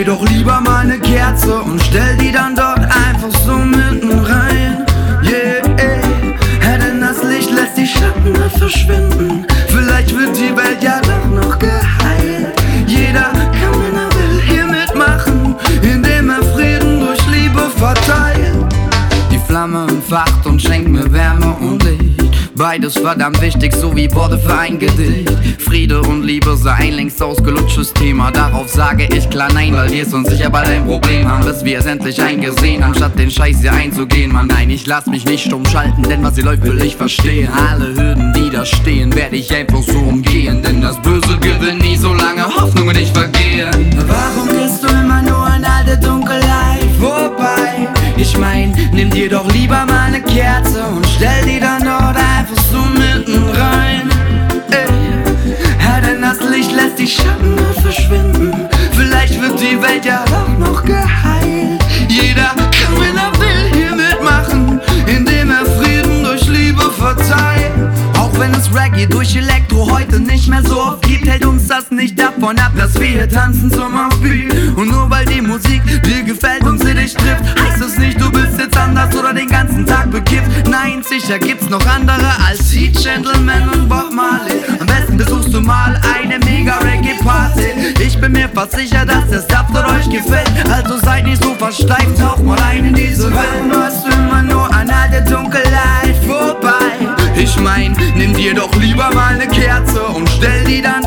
doch lieber mal eine Kerze und stell die dann dort einfach so mitten rein. Yeah, denn das Licht lässt die Schatten mal verschwinden. Vielleicht wird die Welt ja doch noch geheilt. Jeder kann, wenn er will, hier mitmachen, indem er Frieden durch Liebe verteilt. Die Flamme entfacht und schenkt mir Wärme und Licht. Beides verdammt wichtig, so wie Worte für ein Gedicht. Friede und Liebe sei ein längst ausgelutschtes Thema. Darauf sage ich klar nein, weil wir es uns sicher bald ein Problem haben, bis wir es endlich eingesehen haben, statt den Scheiß hier einzugehen. Man, nein, ich lass mich nicht stumm schalten, denn was hier läuft, will ich verstehen. Alle Hürden, die da stehen, werde ich einfach so umgehen, denn das Böse gewinnt nie, solange Hoffnungen nicht vergehen. Warum gehst du immer nur an alte Dunkelheit vorbei? Ich mein, nimm dir doch lieber mal eine Kerze und stell die dann dort einfach so mitten rein. Denn das Licht lässt die Schatten nur verschwinden. Vielleicht wird die Welt ja doch noch geheilt. Jeder kann, wenn er will, hier mitmachen, indem er Frieden durch Liebe verteilt. Auch wenn es Reggae durch Elektro heute nicht mehr so oft gibt, hält uns das nicht davon ab, dass wir hier tanzen zum Aufbeat. Und nur weil die Musik dir gefällt und sie dich trifft, heißt es nicht, du bist jetzt anders oder den ganzen Tag bekifft. Nein, sicher gibt's noch andere als Heat, Gentleman und Bob Marley. Am besten besuchst du mal eine Mega-Reggae-Party. Ich bin mir fast sicher, dass der Stuff dort euch gefällt. Also seid nicht so versteift, tauch mal ein in diese Welt. Warum hast du immer nur an alte Dunkelheit vorbei? Ich mein, nimm dir doch lieber mal eine Kerze und stell die dann